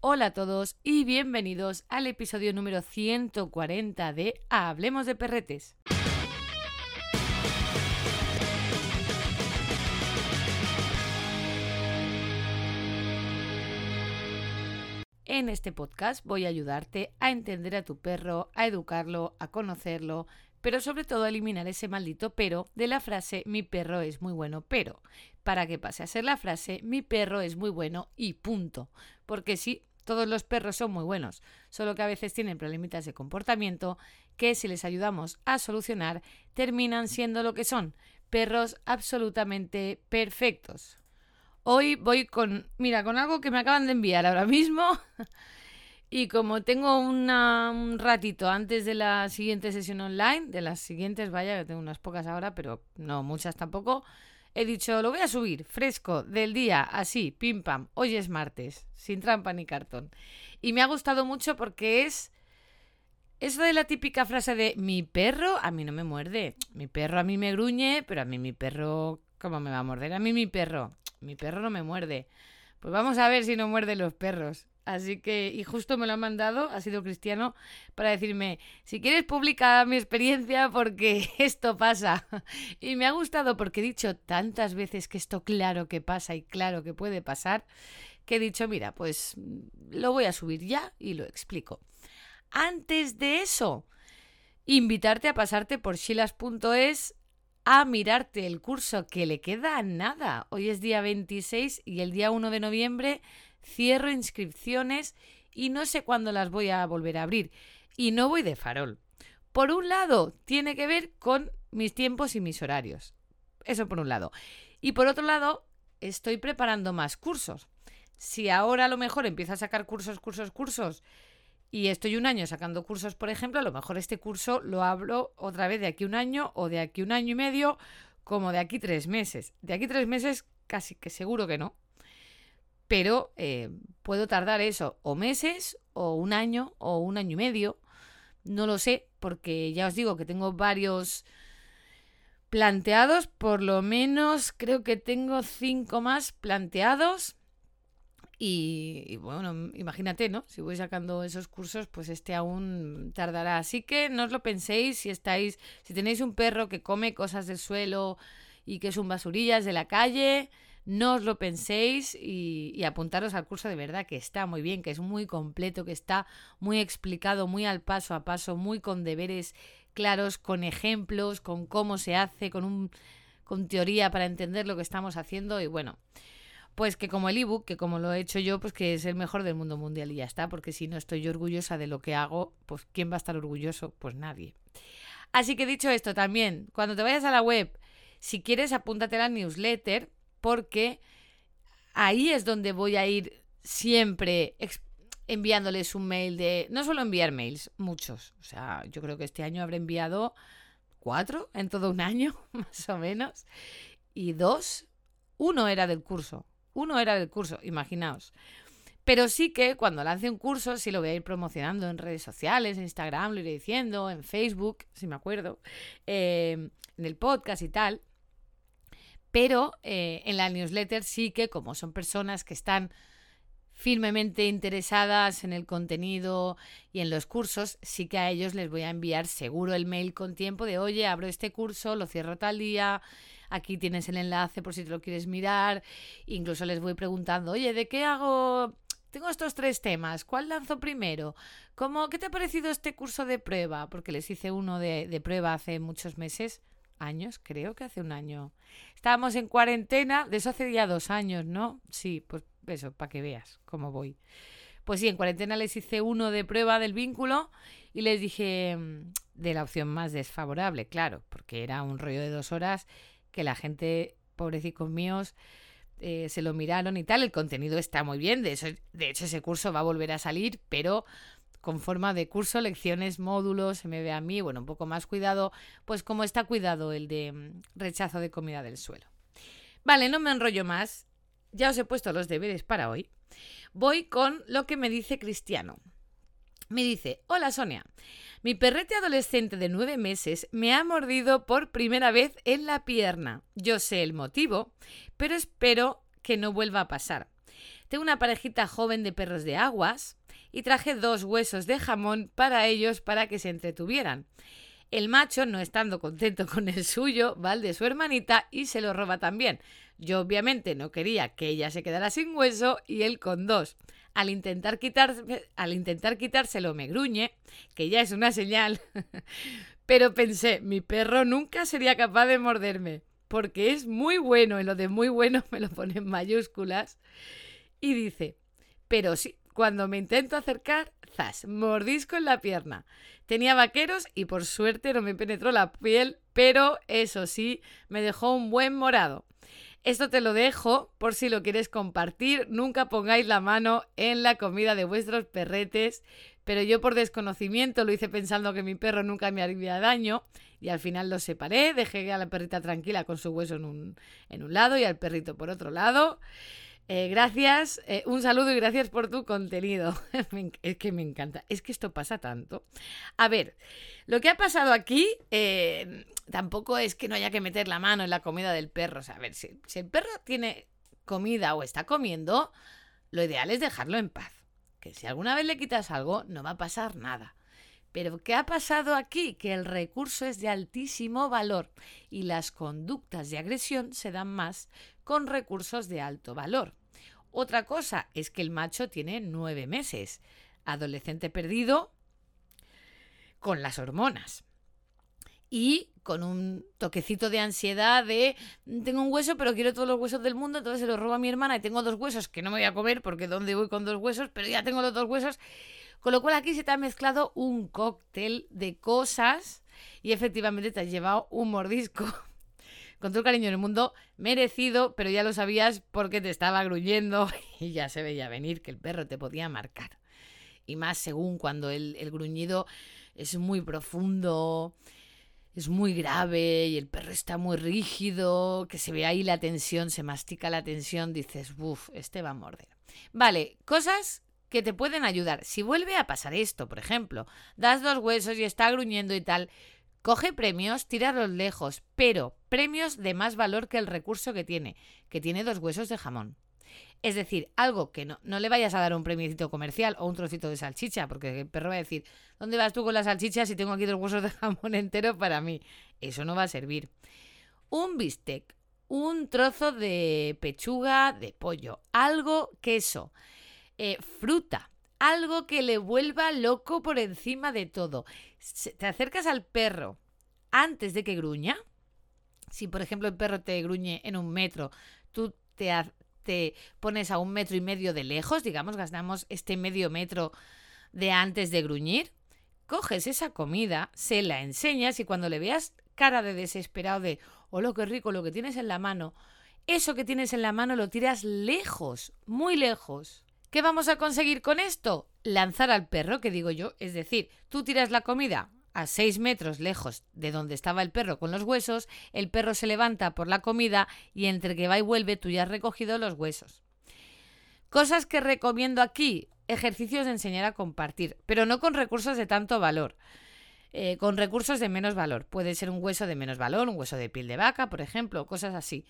Hola a todos y bienvenidos al episodio número 140 de Hablemos de Perretes. En este podcast voy a ayudarte a entender a tu perro, a educarlo, a conocerlo, pero sobre todo a eliminar ese maldito pero de la frase mi perro es muy bueno, pero para que pase a ser la frase mi perro es muy bueno y punto. Porque sí, todos los perros son muy buenos, solo que a veces tienen problemitas de comportamiento que si les ayudamos a solucionar terminan siendo lo que son, perros absolutamente perfectos. Hoy voy con algo que me acaban de enviar ahora mismo y como tengo un ratito antes de la siguiente sesión online, de las siguientes, vaya, que tengo unas pocas ahora, pero no muchas tampoco, he dicho, lo voy a subir fresco del día, así, pim pam, hoy es martes, sin trampa ni cartón. Y me ha gustado mucho porque es eso de la típica frase de mi perro a mí no me muerde, mi perro a mí me gruñe, pero a mí mi perro, ¿cómo me va a morder? A mí mi perro no me muerde. Pues vamos a ver si no muerde los perros. Así que, y justo me lo ha mandado, ha sido Cristiano, para decirme, si quieres publica mi experiencia porque esto pasa. Y me ha gustado porque he dicho tantas veces que esto claro que pasa y claro que puede pasar, que he dicho, mira, pues lo voy a subir ya y lo explico. Antes de eso, invitarte a pasarte por shilas.es a mirarte el curso que le queda nada. Hoy es día 26 y el día 1 de noviembre cierro inscripciones y no sé cuándo las voy a volver a abrir. Y no voy de farol. Por un lado, tiene que ver con mis tiempos y mis horarios. Eso por un lado. Y por otro lado, estoy preparando más cursos. Si ahora a lo mejor empiezo a sacar cursos y estoy un año sacando cursos, por ejemplo, a lo mejor este curso lo abro otra vez de aquí un año o de aquí un año y medio, como de aquí 3 meses. De aquí 3 meses casi que seguro que no. Pero puedo tardar eso o meses o un año y medio. No lo sé, porque ya os digo que tengo varios planteados. Por lo menos creo que tengo 5 más planteados. Y bueno, imagínate, ¿no? Si voy sacando esos cursos, pues este aún tardará. Así que no os lo penséis si tenéis un perro que come cosas del suelo y que es un basurillas de la calle, no os lo penséis y apuntaros al curso de verdad, que está muy bien, que es muy completo, que está muy explicado, muy al paso a paso, muy con deberes claros, con ejemplos, con cómo se hace, con teoría para entender lo que estamos haciendo y bueno. Pues que como el ebook, que como lo he hecho yo, pues que es el mejor del mundo mundial y ya está, porque si no estoy yo orgullosa de lo que hago, pues ¿quién va a estar orgulloso? Pues nadie. Así que dicho esto también, cuando te vayas a la web, si quieres apúntate a la newsletter, porque ahí es donde voy a ir siempre enviándoles un mail de... No suelo enviar mails, muchos. O sea, yo creo que este año habré enviado 4 en todo un año, más o menos. Y 2, uno era del curso, imaginaos. Pero sí que cuando lance un curso, sí lo voy a ir promocionando en redes sociales, en Instagram, lo iré diciendo, en Facebook, si me acuerdo, en el podcast y tal. Pero en la newsletter sí que, como son personas que están firmemente interesadas en el contenido y en los cursos, sí que a ellos les voy a enviar seguro el mail con tiempo de, oye, abro este curso, lo cierro tal día, aquí tienes el enlace por si te lo quieres mirar. Incluso les voy preguntando, oye, ¿de qué hago? Tengo estos 3 temas, ¿cuál lanzo primero? ¿Qué te ha parecido este curso de prueba? Porque les hice uno de prueba hace muchos meses, años, creo que hace un año. Estábamos en cuarentena, de eso hace ya 2 años, ¿no? Sí, pues eso, para que veas cómo voy. Pues sí, en cuarentena les hice uno de prueba del vínculo y les dije de la opción más desfavorable, claro, porque era un rollo de 2 horas que la gente, pobrecicos míos, se lo miraron y tal. El contenido está muy bien, de hecho ese curso va a volver a salir, pero con forma de curso, lecciones, módulos, se me ve a mí, bueno, un poco más cuidado, pues como está cuidado el de rechazo de comida del suelo. Vale, no me enrollo más, ya os he puesto los deberes para hoy. Voy con lo que me dice Cristiano. Me dice, hola Sonia, mi perrete adolescente de 9 meses me ha mordido por primera vez en la pierna. Yo sé el motivo, pero espero que no vuelva a pasar. Tengo una parejita joven de perros de aguas y traje 2 huesos de jamón para ellos para que se entretuvieran. El macho, no estando contento con el suyo, va al de su hermanita y se lo roba también. Yo obviamente no quería que ella se quedara sin hueso y él con 2. Al intentar quitárselo me gruñe, que ya es una señal, pero pensé, mi perro nunca sería capaz de morderme, porque es muy bueno, y lo de muy bueno me lo pone en mayúsculas, y dice, pero sí, cuando me intento acercar, zas, mordisco en la pierna. Tenía vaqueros y por suerte no me penetró la piel, pero eso sí, me dejó un buen morado. Esto te lo dejo por si lo quieres compartir. Nunca pongáis la mano en la comida de vuestros perretes, pero yo por desconocimiento lo hice pensando que mi perro nunca me haría daño y al final los separé, dejé a la perrita tranquila con su hueso en un lado y al perrito por otro lado. Gracias, un saludo y gracias por tu contenido. Es que me encanta, es que esto pasa tanto. A ver, lo que ha pasado aquí tampoco es que no haya que meter la mano en la comida del perro. O sea, a ver, si el perro tiene comida o está comiendo, lo ideal es dejarlo en paz. Que si alguna vez le quitas algo, no va a pasar nada. Pero ¿qué ha pasado aquí? Que el recurso es de altísimo valor y las conductas de agresión se dan más con recursos de alto valor. Otra cosa es que el macho tiene 9 meses, adolescente perdido con las hormonas y con un toquecito de ansiedad de tengo un hueso pero quiero todos los huesos del mundo, entonces se los robo a mi hermana y tengo 2 huesos que no me voy a comer porque ¿dónde voy con 2 huesos? Pero ya tengo los 2 huesos. Con lo cual aquí se te ha mezclado un cóctel de cosas y efectivamente te has llevado un mordisco con todo el cariño del mundo merecido, pero ya lo sabías porque te estaba gruñendo y ya se veía venir que el perro te podía marcar. Y más según cuando el gruñido es muy profundo, es muy grave y el perro está muy rígido, que se ve ahí la tensión, se mastica la tensión, dices, uff, este va a morder. Vale, cosas que te pueden ayudar. Si vuelve a pasar esto, por ejemplo, das 2 huesos y está gruñendo y tal, coge premios, tíralos lejos, pero premios de más valor que el recurso que tiene 2 huesos de jamón. Es decir, algo que no le vayas a dar un premiecito comercial o un trocito de salchicha, porque el perro va a decir, ¿dónde vas tú con las salchichas si tengo aquí 2 huesos de jamón entero para mí? Eso no va a servir. Un bistec, un trozo de pechuga de pollo, algo queso. Fruta, algo que le vuelva loco por encima de todo. Te acercas al perro antes de que gruña. Si, por ejemplo, el perro te gruñe en 1 metro, tú te pones a 1,5 metros de lejos, digamos, gastamos este medio metro de antes de gruñir. Coges esa comida, se la enseñas y cuando le veas cara de desesperado de ¡hola, qué rico lo que tienes en la mano! Eso que tienes en la mano lo tiras lejos, muy lejos. ¿Qué vamos a conseguir con esto? Lanzar al perro, que digo yo. Es decir, tú tiras la comida a 6 metros lejos de donde estaba el perro con los huesos, el perro se levanta por la comida y entre que va y vuelve tú ya has recogido los huesos. Cosas que recomiendo aquí, ejercicios de enseñar a compartir, pero no con recursos de tanto valor. Con recursos de menos valor. Puede ser un hueso de menos valor, un hueso de piel de vaca, por ejemplo, cosas así.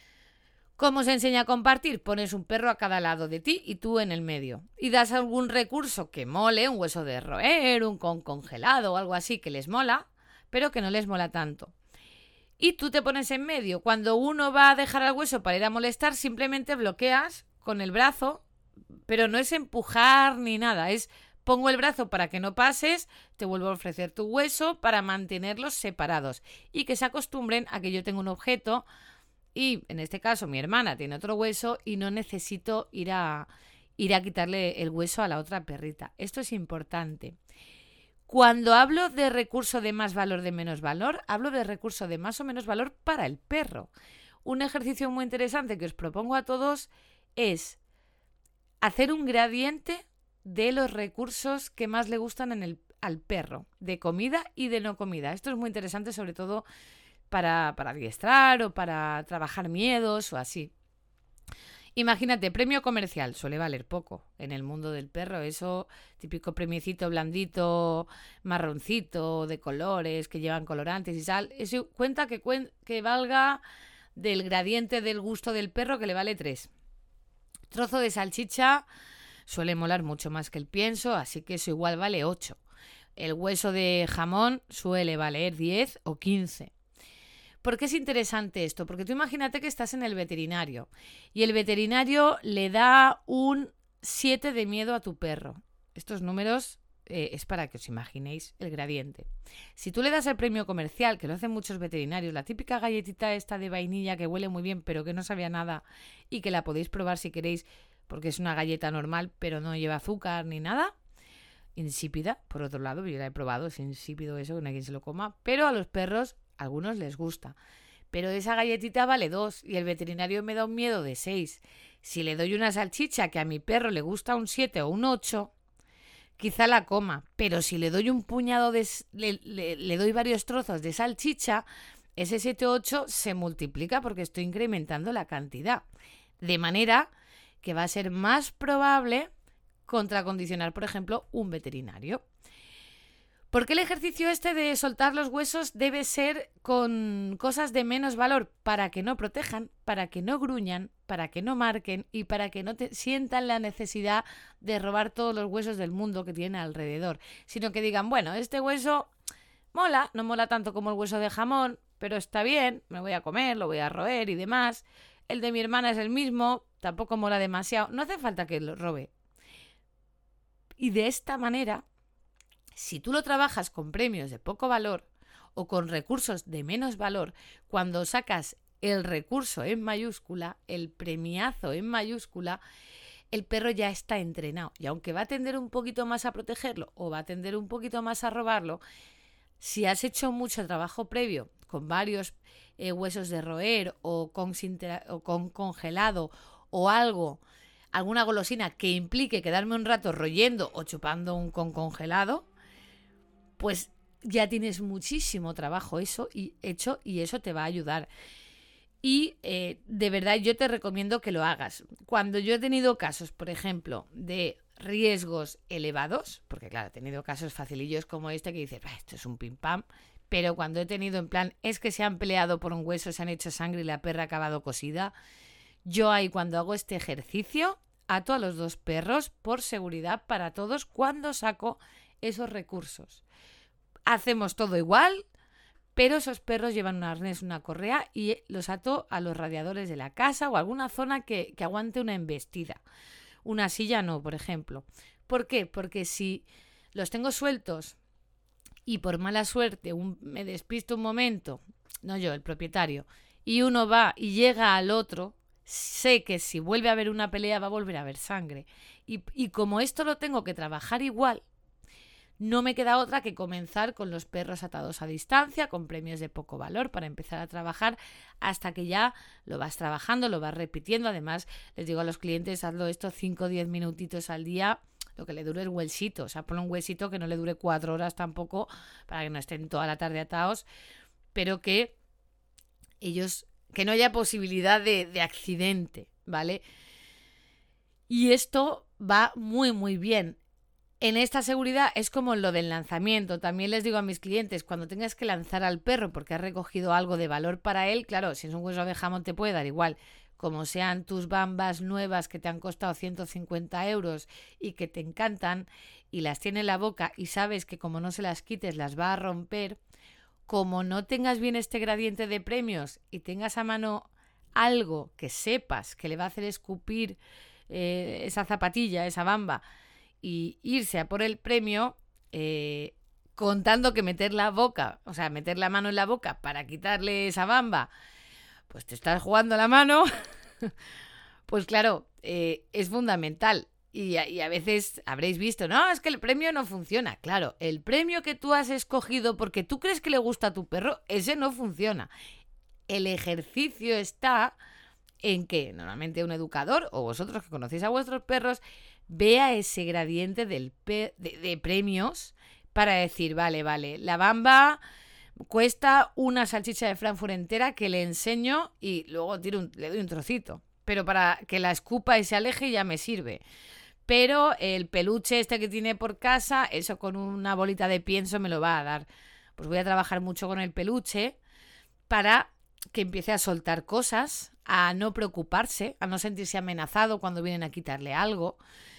¿Cómo se enseña a compartir? Pones un perro a cada lado de ti y tú en el medio. Y das algún recurso que mole, un hueso de roer, un congelado o algo así que les mola, pero que no les mola tanto. Y tú te pones en medio. Cuando uno va a dejar al hueso para ir a molestar, simplemente bloqueas con el brazo, pero no es empujar ni nada, es pongo el brazo para que no pases, te vuelvo a ofrecer tu hueso para mantenerlos separados y que se acostumbren a que yo tengo un objeto. Y en este caso mi hermana tiene otro hueso y no necesito ir a quitarle el hueso a la otra perrita. Esto es importante. Cuando hablo de recurso de más valor, de menos valor, hablo de recurso de más o menos valor para el perro. Un ejercicio muy interesante que os propongo a todos es hacer un gradiente de los recursos que más le gustan al perro, de comida y de no comida. Esto es muy interesante, sobre todo para adiestrar o para trabajar miedos o así. Imagínate, premio comercial, suele valer poco en el mundo del perro, eso típico premiecito blandito, marroncito, de colores, que llevan colorantes y sal, eso cuenta que valga del gradiente del gusto del perro que le vale 3. Trozo de salchicha suele molar mucho más que el pienso, así que eso igual vale 8. El hueso de jamón suele valer 10 o 15. ¿Por qué es interesante esto? Porque tú imagínate que estás en el veterinario y el veterinario le da un 7 de miedo a tu perro. Estos números es para que os imaginéis el gradiente. Si tú le das el premio comercial, que lo hacen muchos veterinarios, la típica galletita esta de vainilla que huele muy bien pero que no sabía nada y que la podéis probar si queréis porque es una galleta normal pero no lleva azúcar ni nada, insípida, por otro lado, yo la he probado, es insípido eso, que no hay quien se lo coma, pero a los perros a algunos les gusta. Pero esa galletita vale 2 y el veterinario me da un miedo de 6. Si le doy una salchicha que a mi perro le gusta un 7 o un 8, quizá la coma. Pero si le doy un puñado le doy varios trozos de salchicha, ese 7 o 8 se multiplica porque estoy incrementando la cantidad. De manera que va a ser más probable contracondicionar, por ejemplo, un veterinario. ¿Por qué el ejercicio este de soltar los huesos debe ser con cosas de menos valor? Para que no protejan, para que no gruñan, para que no marquen y para que no sientan la necesidad de robar todos los huesos del mundo que tienen alrededor. Sino que digan, bueno, este hueso mola, no mola tanto como el hueso de jamón, pero está bien, me voy a comer, lo voy a roer y demás. El de mi hermana es el mismo, tampoco mola demasiado, no hace falta que lo robe. Y de esta manera, si tú lo trabajas con premios de poco valor o con recursos de menos valor, cuando sacas el recurso en mayúscula, el premiazo en mayúscula, el perro ya está entrenado. Y aunque va a tender un poquito más a protegerlo o va a tender un poquito más a robarlo, si has hecho mucho trabajo previo con varios huesos de roer o con congelado o alguna golosina que implique quedarme un rato royendo o chupando un con congelado, pues ya tienes muchísimo trabajo hecho y eso te va a ayudar. Y de verdad yo te recomiendo que lo hagas. Cuando yo he tenido casos, por ejemplo, de riesgos elevados, porque claro, he tenido casos facilillos como este que dices, esto es un pim pam, pero cuando he tenido en plan, es que se han peleado por un hueso, se han hecho sangre y la perra ha acabado cosida, yo ahí cuando hago este ejercicio ato a los 2 perros por seguridad para todos cuando saco esos recursos. Hacemos todo igual, pero esos perros llevan un arnés, una correa y los ato a los radiadores de la casa o alguna zona que aguante una embestida. Una silla no, por ejemplo. ¿Por qué? Porque si los tengo sueltos y por mala suerte me despisto un momento, no yo, el propietario, y uno va y llega al otro, sé que si vuelve a haber una pelea va a volver a haber sangre. Y como esto lo tengo que trabajar igual, no me queda otra que comenzar con los perros atados a distancia, con premios de poco valor, para empezar a trabajar hasta que ya lo vas trabajando, lo vas repitiendo. Además, les digo a los clientes, hazlo esto 5 o 10 minutitos al día, lo que le dure el huesito. O sea, ponle un huesito que no le dure 4 horas tampoco, para que no estén toda la tarde atados, pero que no haya posibilidad de accidente, ¿vale? Y esto va muy, muy bien. En esta seguridad es como lo del lanzamiento. También les digo a mis clientes, cuando tengas que lanzar al perro porque has recogido algo de valor para él, claro, si es un hueso de jamón te puede dar igual. Como sean tus bambas nuevas que te han costado 150 euros y que te encantan y las tiene en la boca y sabes que como no se las quites las va a romper, como no tengas bien este gradiente de premios y tengas a mano algo que sepas que le va a hacer escupir esa zapatilla, esa bamba, y irse a por el premio contando que meter la mano en la boca para quitarle esa bamba, pues te estás jugando la mano, pues claro, es fundamental. Y a veces habréis visto, no, es que el premio no funciona. Claro, el premio que tú has escogido porque tú crees que le gusta a tu perro, ese no funciona. El ejercicio está en que normalmente un educador o vosotros que conocéis a vuestros perros vea ese gradiente de premios para decir, vale, la bamba cuesta una salchicha de Frankfurt entera que le enseño y luego le doy un trocito. Pero para que la escupa y se aleje ya me sirve. Pero el peluche este que tiene por casa, eso con una bolita de pienso me lo va a dar. Pues voy a trabajar mucho con el peluche para que empiece a soltar cosas, a no preocuparse, a no sentirse amenazado cuando vienen a quitarle algo.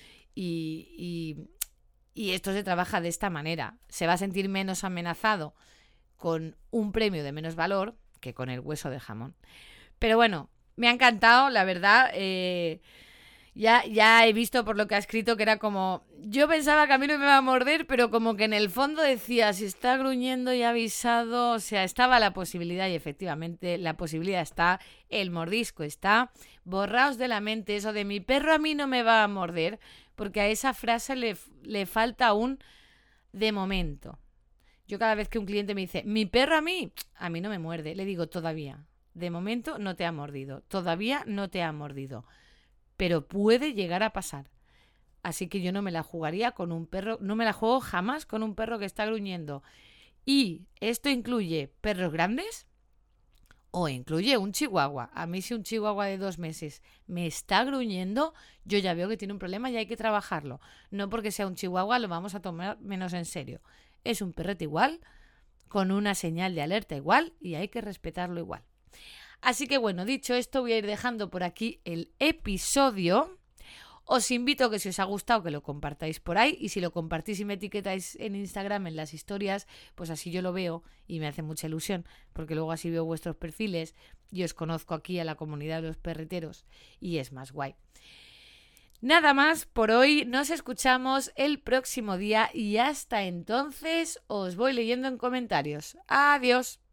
Y esto se trabaja de esta manera. Se va a sentir menos amenazado con un premio de menos valor que con el hueso de jamón. Pero bueno, me ha encantado, la verdad. Ya he visto por lo que ha escrito que era como... Yo pensaba que a mí no me iba a morder, pero como que en el fondo decía, si está gruñendo y avisado... O sea, estaba la posibilidad y efectivamente la posibilidad está, el mordisco está. Borraos de la mente eso de mi perro a mí no me va a morder, porque a esa frase le falta un de momento. Yo cada vez que un cliente me dice, mi perro a mí no me muerde, le digo todavía. De momento no te ha mordido, todavía no te ha mordido. Pero puede llegar a pasar. Así que yo no me la jugaría con un perro, no me la juego jamás con un perro que está gruñendo. Y esto incluye perros grandes o incluye un chihuahua. A mí si un chihuahua de 2 meses me está gruñendo, yo ya veo que tiene un problema y hay que trabajarlo. No porque sea un chihuahua lo vamos a tomar menos en serio. Es un perrete igual, con una señal de alerta igual y hay que respetarlo igual. Así que bueno, dicho esto, voy a ir dejando por aquí el episodio. Os invito a que si os ha gustado que lo compartáis por ahí y si lo compartís y me etiquetáis en Instagram en las historias, pues así yo lo veo y me hace mucha ilusión porque luego así veo vuestros perfiles y os conozco aquí a la comunidad de los perreteros y es más guay. Nada más por hoy, nos escuchamos el próximo día y hasta entonces os voy leyendo en comentarios. Adiós.